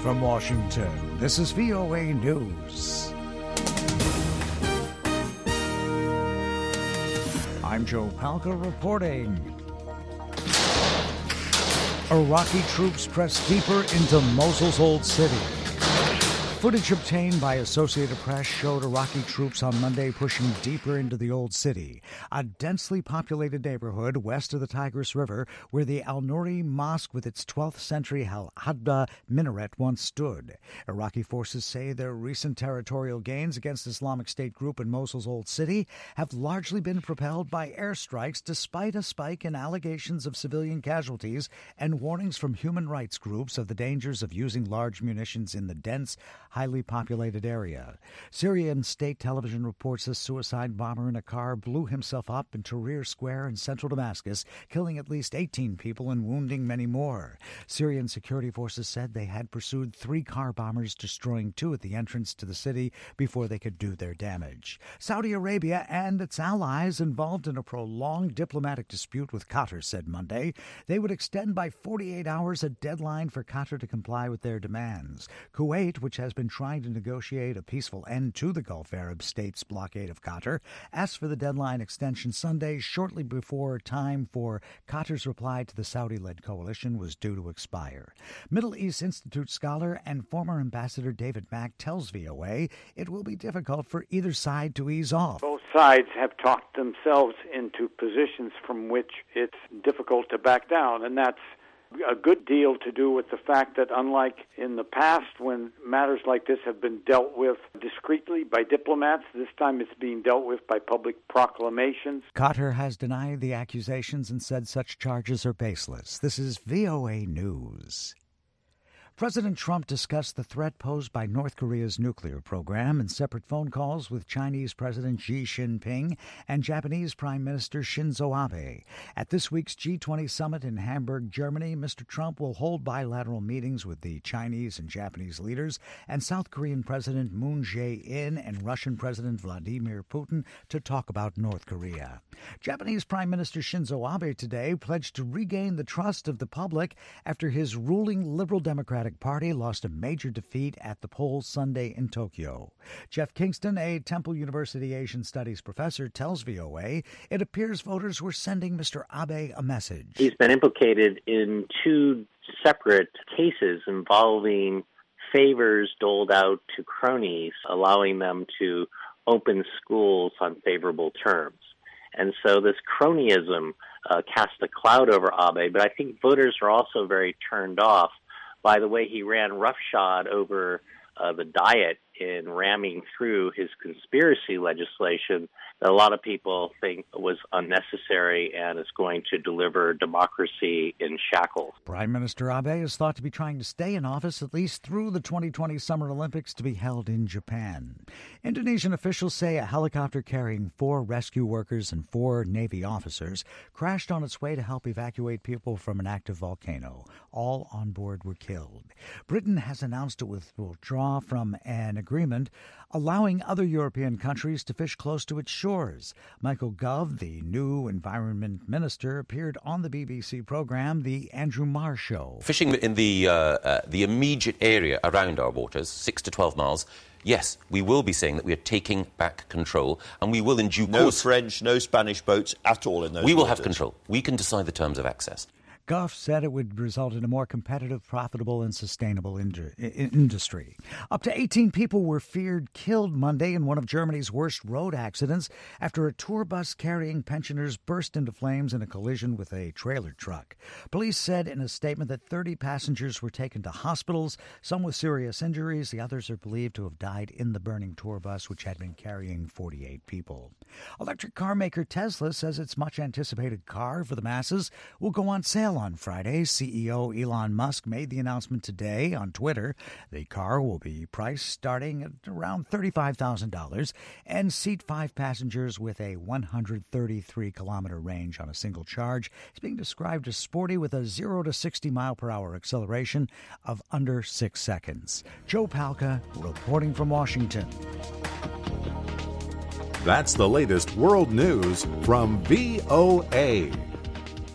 from Washington, this is VOA News. I'm Joe Palca reporting. Iraqi troops press deeper into Mosul's old city. Footage obtained by Associated Press showed Iraqi troops on Monday pushing deeper into the old city, a densely populated neighborhood west of the Tigris River where the Al-Nouri Mosque with its 12th century Al-Hadba minaret once stood. Iraqi forces say their recent territorial gains against Islamic State group in Mosul's old city have largely been propelled by airstrikes despite a spike in allegations of civilian casualties and warnings from human rights groups of the dangers of using large munitions in the dense, highly populated area. Syrian state television reports a suicide bomber in a car blew himself up in Tahrir Square in central Damascus, killing at least 18 people and wounding many more. Syrian security forces said they had pursued 3 car bombers, destroying 2 at the entrance to the city before they could do their damage. Saudi Arabia and its allies involved in a prolonged diplomatic dispute with Qatar said Monday they would extend by 48 hours a deadline for Qatar to comply with their demands. Kuwait, which has been trying to negotiate a peaceful end to the Gulf Arab states' blockade of Qatar, asked for the deadline extension Sunday, shortly before time for Qatar's reply to the Saudi-led coalition was due to expire. Middle East Institute scholar and former Ambassador David Mack tells VOA it will be difficult for either side to ease off. Both sides have talked themselves into positions from which it's difficult to back down, and that's a good deal to do with the fact that unlike in the past when matters like this have been dealt with discreetly by diplomats, this time it's being dealt with by public proclamations. Qatar has denied the accusations and said such charges are baseless. This is VOA News. President Trump discussed the threat posed by North Korea's nuclear program in separate phone calls with Chinese President Xi Jinping and Japanese Prime Minister Shinzo Abe. At this week's G20 summit in Hamburg, Germany, Mr. Trump will hold bilateral meetings with the Chinese and Japanese leaders and South Korean President Moon Jae-in and Russian President Vladimir Putin to talk about North Korea. Japanese Prime Minister Shinzo Abe today pledged to regain the trust of the public after his ruling Liberal Democratic Party lost a major defeat at the polls Sunday in Tokyo. Jeff Kingston, a Temple University Asian Studies professor, tells VOA it appears voters were sending Mr. Abe a message. He's been implicated in 2 separate cases involving favors doled out to cronies, allowing them to open schools on favorable terms. And so this cronyism cast a cloud over Abe, but I think voters are also very turned off by the way he ran roughshod over the Diet in ramming through his conspiracy legislation that a lot of people think was unnecessary and is going to deliver democracy in shackles. Prime Minister Abe is thought to be trying to stay in office at least through the 2020 Summer Olympics to be held in Japan. Indonesian officials say a helicopter carrying 4 rescue workers and 4 Navy officers crashed on its way to help evacuate people from an active volcano. All on board were killed. Britain has announced it will withdraw from an agreement allowing other European countries to fish close to its shores. Michael Gove, the new Environment Minister, appeared on the BBC program The Andrew Marr Show. Fishing in the immediate area around our waters, 6 to 12 miles, yes, we will be saying that we are taking back control, and we will in due course... No French, no Spanish boats at all in those We will waters. have control. We can decide the terms of access. Goff said it would result in a more competitive, profitable, and sustainable industry. Up to 18 people were feared killed Monday in one of Germany's worst road accidents after a tour bus carrying pensioners burst into flames in a collision with a trailer truck. Police said in a statement that 30 passengers were taken to hospitals, some with serious injuries. The others are believed to have died in the burning tour bus, which had been carrying 48 people. Electric car maker Tesla says its much-anticipated car for the masses will go on sale on Friday. CEO Elon Musk made the announcement today on Twitter. The car will be priced starting at around $35,000 and seat 5 passengers with a 133-kilometer range on a single charge. It's being described as sporty with a 0 to 60 mile per hour acceleration of under 6 seconds. Joe Palca reporting from Washington. That's the latest world news from VOA.